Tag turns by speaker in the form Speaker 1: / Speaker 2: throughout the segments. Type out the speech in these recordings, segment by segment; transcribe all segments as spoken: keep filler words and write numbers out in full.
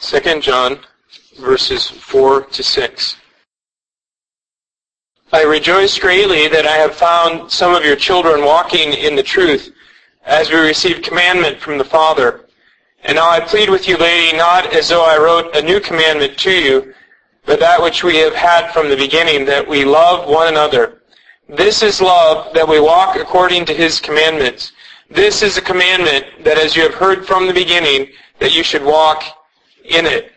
Speaker 1: Second John, verses four to six. I rejoice greatly that I have found some of your children walking in the truth, as we received commandment from the Father. And now I plead with you, lady, not as though I wrote a new commandment to you, but that which we have had from the beginning, that we love one another. This is love, that we walk according to his commandments. This is a commandment, that as you have heard from the beginning, that you should walk in it.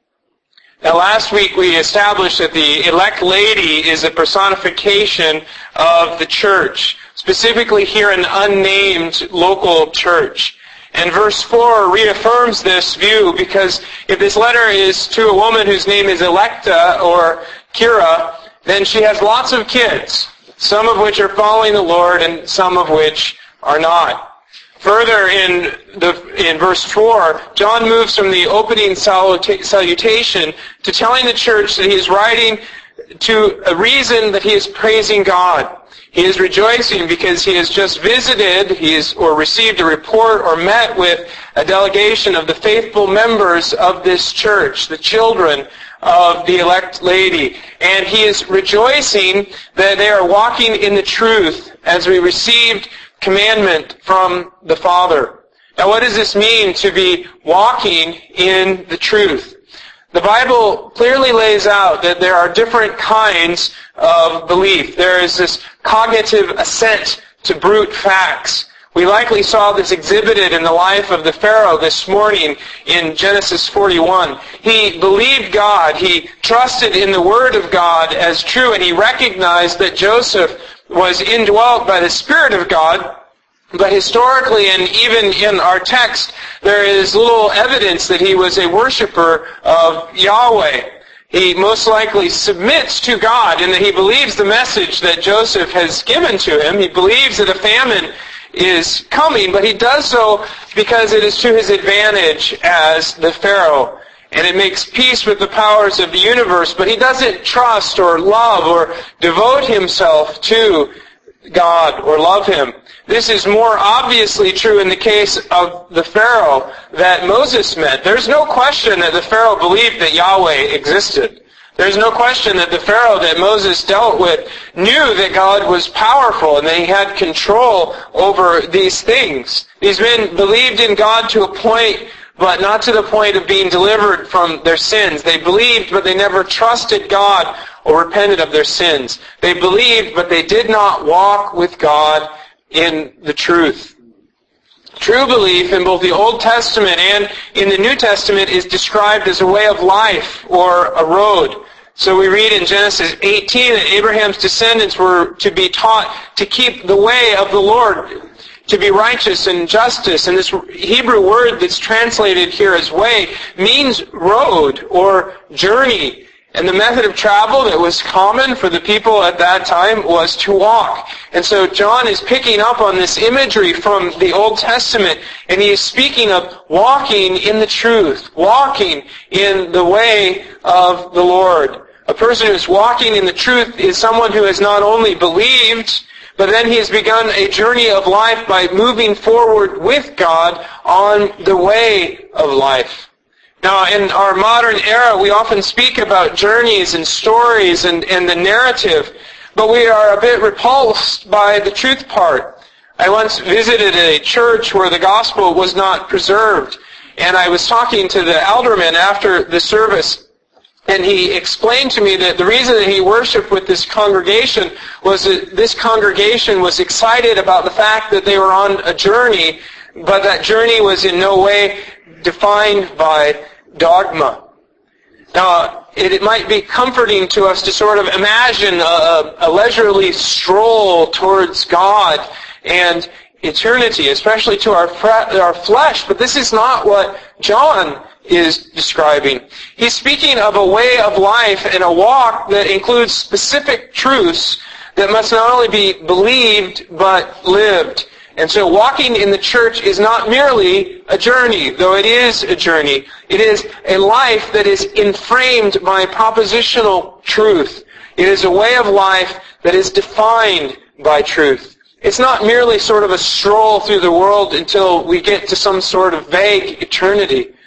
Speaker 1: Now last week we established that the elect lady is a personification of the church, specifically here an unnamed local church. And verse four reaffirms this view, because if this letter is to a woman whose name is Electa or Kira, then she has lots of kids, some of which are following the Lord and some of which are not. Further, in the in verse four, John moves from the opening saluta- salutation to telling the church that he is writing to a reason that he is praising God. He is rejoicing because he has just visited, he is, or received a report or met with a delegation of the faithful members of this church, the children of the elect lady. And he is rejoicing that they are walking in the truth as we received commandment from the Father. Now what does this mean to be walking in the truth? The Bible clearly lays out that there are different kinds of belief. There is this cognitive assent to brute facts. We likely saw this exhibited in the life of the Pharaoh this morning in Genesis forty-one. He believed God, he trusted in the Word of God as true, and he recognized that Joseph was indwelt by the Spirit of God. But historically, and even in our text, there is little evidence that he was a worshiper of Yahweh. He most likely submits to God in that he believes the message that Joseph has given to him. He believes that a famine is coming, but he does so because it is to his advantage as the Pharaoh. And it makes peace with the powers of the universe, but he doesn't trust or love or devote himself to God or love him. This is more obviously true in the case of the Pharaoh that Moses met. There's no question that the Pharaoh believed that Yahweh existed. There's no question that the Pharaoh that Moses dealt with knew that God was powerful and that he had control over these things. These men believed in God to a point, but not to the point of being delivered from their sins. They believed, but they never trusted God or repented of their sins. They believed, but they did not walk with God in the truth. True belief in both the Old Testament and in the New Testament is described as a way of life or a road. So we read in Genesis eighteen that Abraham's descendants were to be taught to keep the way of the Lord, to be righteous and justice. And this Hebrew word that's translated here as way means road or journey. And the method of travel that was common for the people at that time was to walk. And so John is picking up on this imagery from the Old Testament, and he is speaking of walking in the truth, walking in the way of the Lord. A person who is walking in the truth is someone who has not only believed, but then he has begun a journey of life by moving forward with God on the way of life. Now, in our modern era, we often speak about journeys and stories and, and the narrative, but we are a bit repulsed by the truth part. I once visited a church where the gospel was not preserved, and I was talking to the alderman after the service, and he explained to me that the reason that he worshiped with this congregation was that this congregation was excited about the fact that they were on a journey, but that journey was in no way defined by dogma. Now, it, it might be comforting to us to sort of imagine a, a leisurely stroll towards God and eternity, especially to our, our flesh, but this is not what John is describing. He's speaking of a way of life and a walk that includes specific truths that must not only be believed but lived. And so walking in the church is not merely a journey, though it is a journey. It is a life that is inframed by propositional truth. It is a way of life that is defined by truth. It's not merely sort of a stroll through the world until we get to some sort of vague eternity.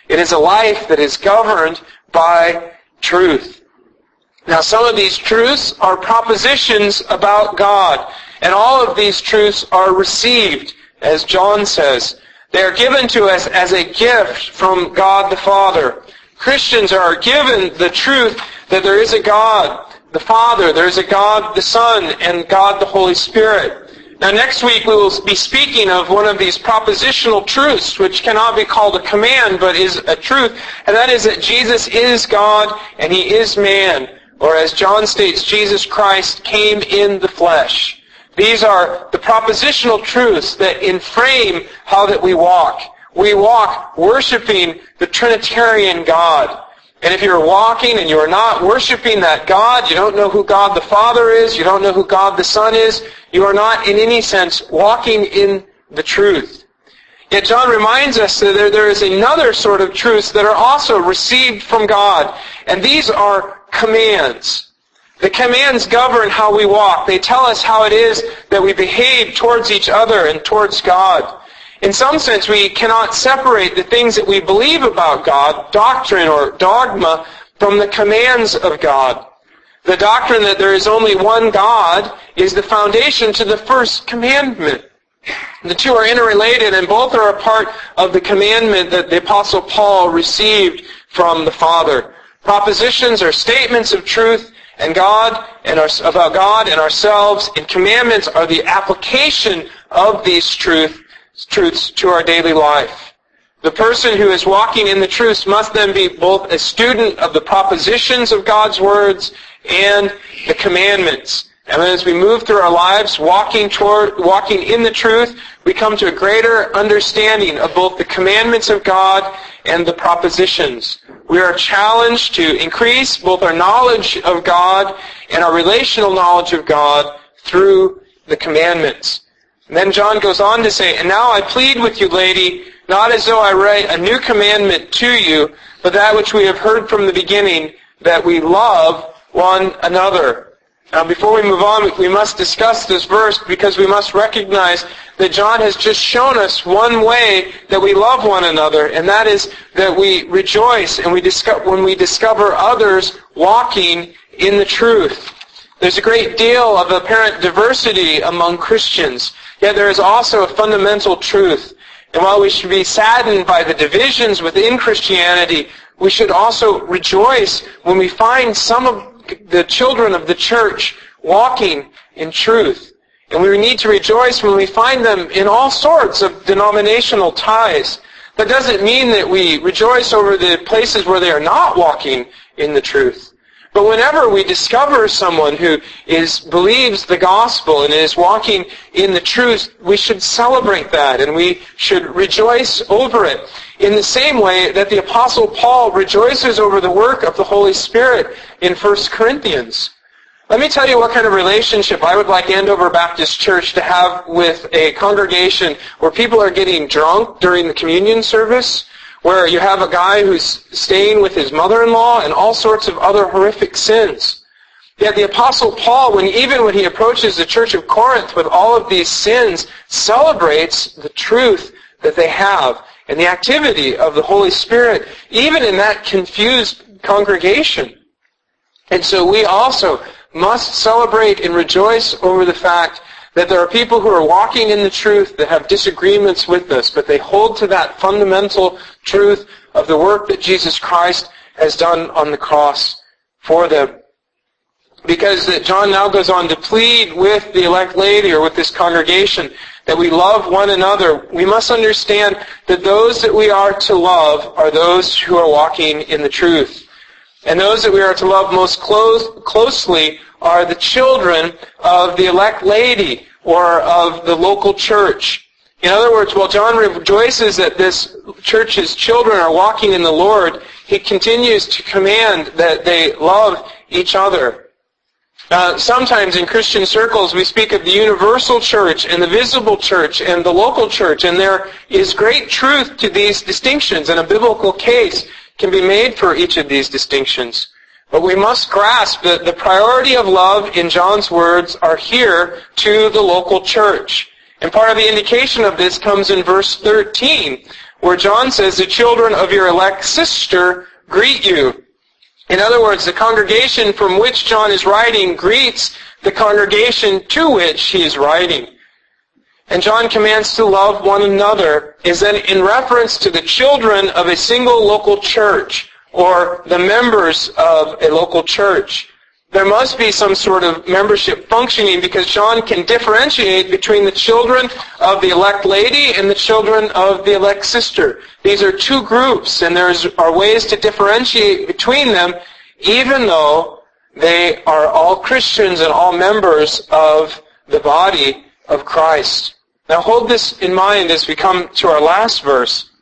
Speaker 1: It is a life that is governed by truth. Now, some of these truths are propositions about God, and all of these truths are received, as John says. They are given to us as a gift from God the Father. Christians are given the truth that there is a God the Father, there is a God the Son, and God the Holy Spirit. Now, next week we will be speaking of one of these propositional truths, which cannot be called a command, but is a truth, and that is that Jesus is God and He is man, or as John states, Jesus Christ came in the flesh. These are the propositional truths that inframe how that we walk. We walk worshiping the Trinitarian God. And if you're walking and you are not worshiping that God, you don't know who God the Father is, you don't know who God the Son is, you are not in any sense walking in the truth. Yet John reminds us that there, there is another sort of truths that are also received from God. And these are commands. The commands govern how we walk. They tell us how it is that we behave towards each other and towards God. In some sense, we cannot separate the things that we believe about God, doctrine or dogma, from the commands of God. The doctrine that there is only one God is the foundation to the first commandment. The two are interrelated, and both are a part of the commandment that the Apostle Paul received from the Father. Propositions are statements of truth and God and our, about God and ourselves, and commandments are the application of these truths. truths to our daily life. The person who is walking in the truths must then be both a student of the propositions of God's words and the commandments. And then as we move through our lives walking toward, walking in the truth, we come to a greater understanding of both the commandments of God and the propositions. We are challenged to increase both our knowledge of God and our relational knowledge of God through the commandments. And then John goes on to say, "And now I plead with you, lady, not as though I write a new commandment to you, but that which we have heard from the beginning, that we love one another." Now, before we move on, we must discuss this verse because we must recognize that John has just shown us one way that we love one another, and that is that we rejoice and we discover, when we discover others walking in the truth. There's a great deal of apparent diversity among Christians, yet there is also a fundamental truth. And while we should be saddened by the divisions within Christianity, we should also rejoice when we find some of the children of the church walking in truth. And we need to rejoice when we find them in all sorts of denominational ties. That doesn't mean that we rejoice over the places where they are not walking in the truth. But whenever we discover someone who is believes the gospel and is walking in the truth, we should celebrate that and we should rejoice over it. In the same way that the Apostle Paul rejoices over the work of the Holy Spirit in First Corinthians. Let me tell you what kind of relationship I would like Andover Baptist Church to have with a congregation where people are getting drunk during the communion service, where you have a guy who's staying with his mother-in-law and all sorts of other horrific sins. Yet the Apostle Paul, when even when he approaches the church of Corinth with all of these sins, celebrates the truth that they have and the activity of the Holy Spirit, even in that confused congregation. And so we also must celebrate and rejoice over the fact that there are people who are walking in the truth that have disagreements with us, but they hold to that fundamental truth of the work that Jesus Christ has done on the cross for them. Because John now goes on to plead with the elect lady or with this congregation that we love one another. We must understand that those that we are to love are those who are walking in the truth. And those that we are to love most close, closely are the children of the elect lady or of the local church. In other words, while John rejoices that this church's children are walking in the Lord, he continues to command that they love each other. Uh, sometimes in Christian circles we speak of the universal church and the visible church and the local church, and there is great truth to these distinctions, and a biblical case can be made for each of these distinctions. But we must grasp that the priority of love in John's words are here to the local church. And part of the indication of this comes in verse thirteen, where John says, the children of your elect sister greet you. In other words, the congregation from which John is writing greets the congregation to which he is writing. And John commands to love one another is then in reference to the children of a single local church or the members of a local church. There must be some sort of membership functioning because John can differentiate between the children of the elect lady and the children of the elect sister. These are two groups, and there are ways to differentiate between them, even though they are all Christians and all members of the body of Christ. Now hold this in mind as we come to our last verse.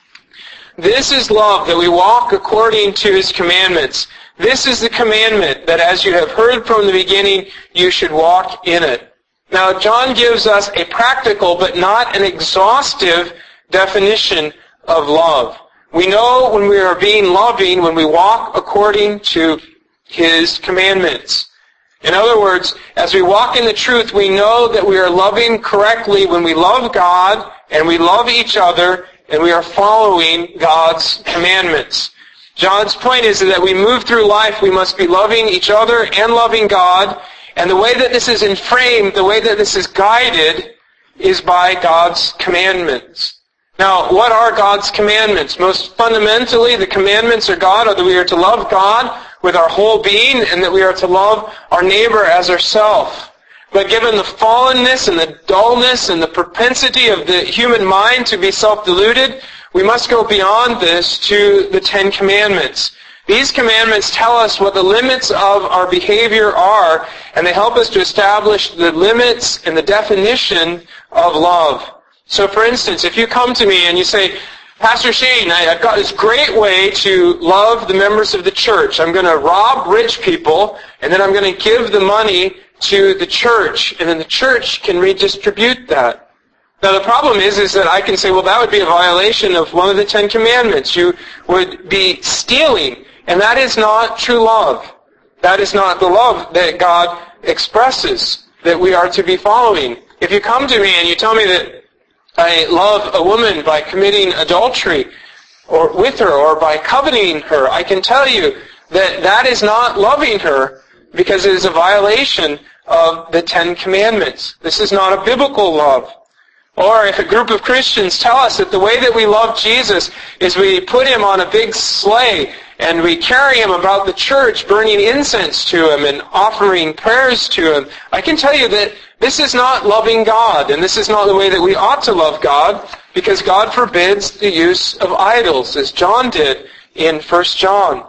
Speaker 1: This is love, that we walk according to His commandments. This is the commandment, that as you have heard from the beginning, you should walk in it. Now, John gives us a practical but not an exhaustive definition of love. We know when we are being loving when we walk according to His commandments. In other words, as we walk in the truth, we know that we are loving correctly when we love God and we love each other and we are following God's commandments. John's point is that we move through life, we must be loving each other and loving God. And the way that this is inframed, the way that this is guided, is by God's commandments. Now, what are God's commandments? Most fundamentally, the commandments of God are that we are to love God with our whole being and that we are to love our neighbor as ourselves. But given the fallenness and the dullness and the propensity of the human mind to be self-deluded, we must go beyond this to the Ten Commandments. These commandments tell us what the limits of our behavior are, and they help us to establish the limits and the definition of love. So for instance, if you come to me and you say, Pastor Shane, I, I've got this great way to love the members of the church. I'm going to rob rich people, and then I'm going to give the money to the church, and then the church can redistribute that. Now the problem is, is that I can say, well, that would be a violation of one of the Ten Commandments. You would be stealing, and that is not true love. That is not the love that God expresses that we are to be following. If you come to me and you tell me that I love a woman by committing adultery or with her or by coveting her, I can tell you that that is not loving her because it is a violation of the Ten Commandments. This is not a biblical love. Or if a group of Christians tell us that the way that we love Jesus is we put Him on a big sleigh and we carry Him about the church burning incense to Him and offering prayers to Him, I can tell you that this is not loving God, and this is not the way that we ought to love God, because God forbids the use of idols, as John did in First John.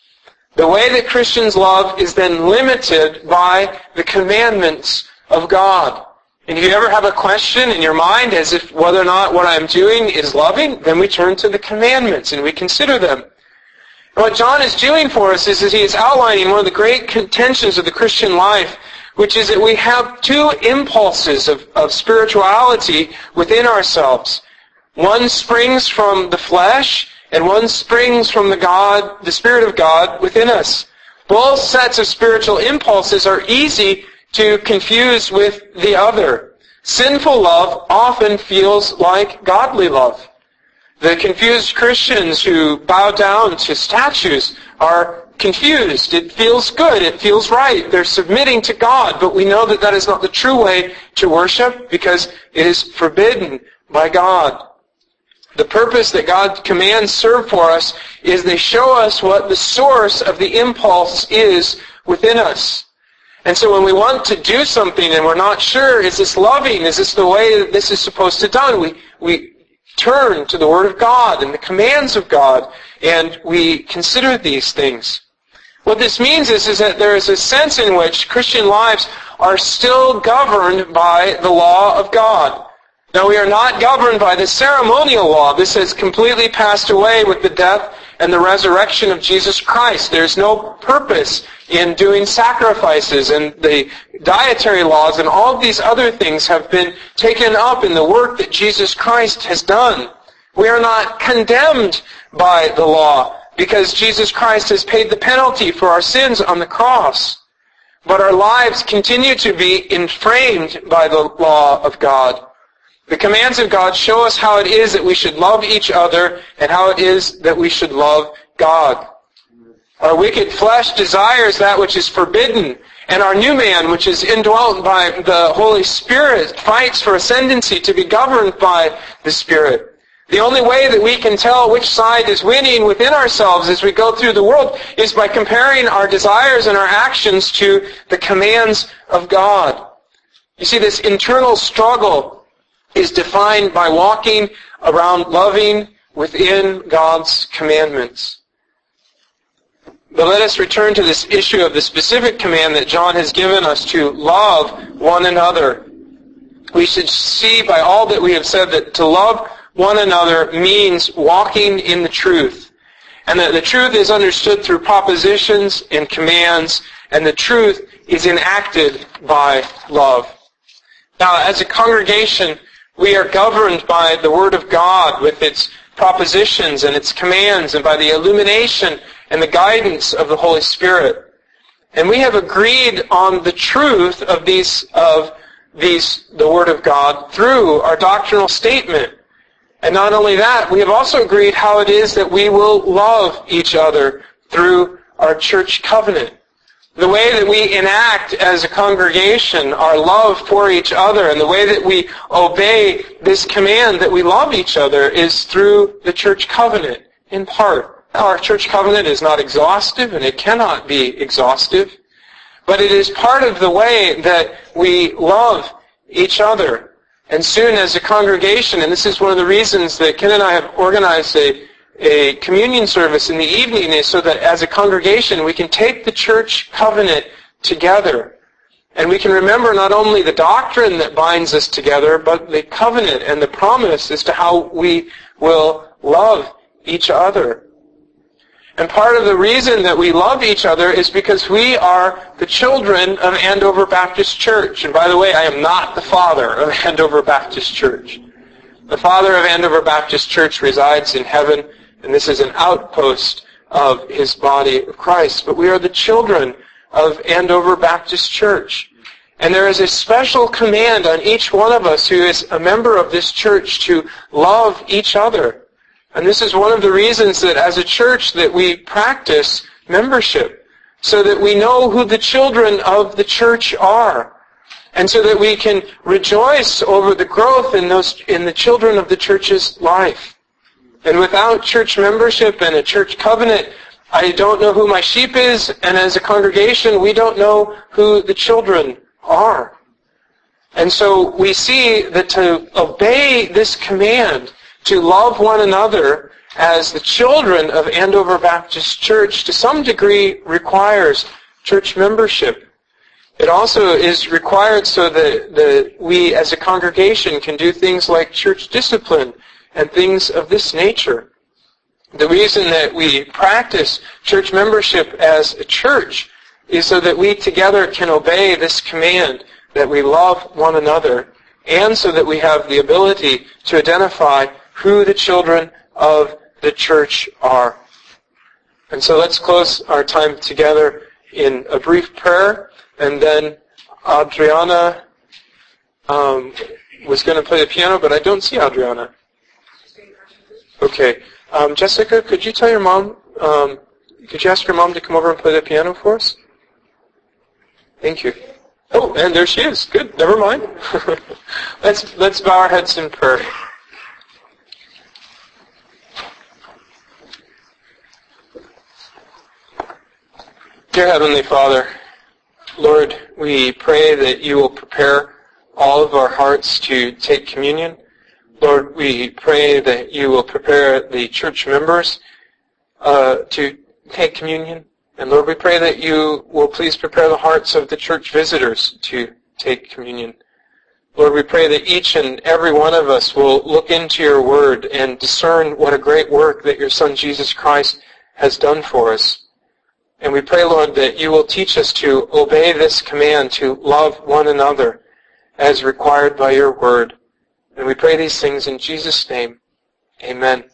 Speaker 1: The way that Christians love is then limited by the commandments of God. And if you ever have a question in your mind as if whether or not what I'm doing is loving, then we turn to the commandments and we consider them. And what John is doing for us is that he is outlining one of the great contentions of the Christian life, which is that we have two impulses of, of spirituality within ourselves. One springs from the flesh, and one springs from the God, the Spirit of God within us. Both sets of spiritual impulses are easy to confuse with the other. Sinful love often feels like godly love. The confused Christians who bow down to statues are confused. It feels good. It feels right. They're submitting to God, but we know that that is not the true way to worship because it is forbidden by God. The purpose that God's commands serve for us is they show us what the source of the impulse is within us. And so when we want to do something and we're not sure, is this loving? Is this the way that this is supposed to be done? We, we turn to the Word of God and the commands of God, and we consider these things. What this means is, is that there is a sense in which Christian lives are still governed by the law of God. Now, we are not governed by the ceremonial law. This has completely passed away with the death and the resurrection of Jesus Christ. There's no purpose in doing sacrifices, and the dietary laws and all of these other things have been taken up in the work that Jesus Christ has done. We are not condemned by the law because Jesus Christ has paid the penalty for our sins on the cross. But our lives continue to be inframed by the law of God. The commands of God show us how it is that we should love each other and how it is that we should love God. Our wicked flesh desires that which is forbidden, and our new man, which is indwelt by the Holy Spirit, fights for ascendancy to be governed by the Spirit. The only way that we can tell which side is winning within ourselves as we go through the world is by comparing our desires and our actions to the commands of God. You see, this internal struggle is defined by walking around loving within God's commandments. But let us return to this issue of the specific command that John has given us to love one another. We should see by all that we have said that to love one another means walking in the truth. And that the truth is understood through propositions and commands, and the truth is enacted by love. Now, as a congregation, we are governed by the Word of God with its propositions and its commands, and by the illumination and the guidance of the Holy Spirit. And we have agreed on the truth of these, of these, the Word of God through our doctrinal statement. And not only that, we have also agreed how it is that we will love each other through our church covenant. The way that we enact as a congregation our love for each other and the way that we obey this command that we love each other is through the church covenant, in part. Our church covenant is not exhaustive, and it cannot be exhaustive, but it is part of the way that we love each other. And soon as a congregation, and this is one of the reasons that Ken and I have organized a A communion service in the evening, is so that as a congregation we can take the church covenant together. And we can remember not only the doctrine that binds us together, but the covenant and the promise as to how we will love each other. And part of the reason that we love each other is because we are the children of Andover Baptist Church. And by the way, I am not the father of Andover Baptist Church. The father of Andover Baptist Church resides in heaven, and this is an outpost of his body of Christ. But we are the children of Andover Baptist Church. And there is a special command on each one of us who is a member of this church to love each other. And this is one of the reasons that as a church that we practice membership, so that we know who the children of the church are. And so that we can rejoice over the growth in those in the children of the church's life. And without church membership and a church covenant, I don't know who my sheep is, and as a congregation, we don't know who the children are. And so we see that to obey this command, to love one another as the children of Andover Baptist Church, to some degree requires church membership. It also is required so that, that we as a congregation can do things like church discipline and things of this nature. The reason that we practice church membership as a church is so that we together can obey this command that we love one another, and so that we have the ability to identify who the children of the church are. And so let's close our time together in a brief prayer, and then Adriana um, was going to play the piano, but I don't see Adriana. Okay. Um, Jessica, could you tell your mom, um, could you ask your mom to come over and play the piano for us? Thank you. Oh, and there she is. Good. Never mind. let's let's bow our heads in prayer. Dear Heavenly Father, Lord, we pray that you will prepare all of our hearts to take communion. Lord, we pray that you will prepare the church members uh, to take communion. And Lord, we pray that you will please prepare the hearts of the church visitors to take communion. Lord, we pray that each and every one of us will look into your word and discern what a great work that your Son Jesus Christ has done for us. And we pray, Lord, that you will teach us to obey this command to love one another as required by your word. And we pray these things in Jesus' name. Amen.